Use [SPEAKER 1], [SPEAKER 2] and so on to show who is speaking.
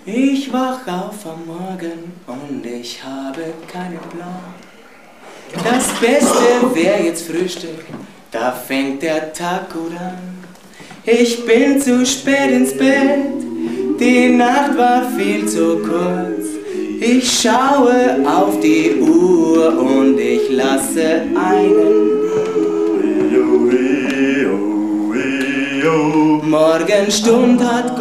[SPEAKER 1] Ich wach auf am Morgen und ich habe keinen Plan. Das Beste wär jetzt Frühstück, da fängt der Tag gut an. Ich bin zu spät ins Bett, die Nacht war viel zu kurz. Ich schaue auf die Uhr und ich lasse einen Morgenstund hat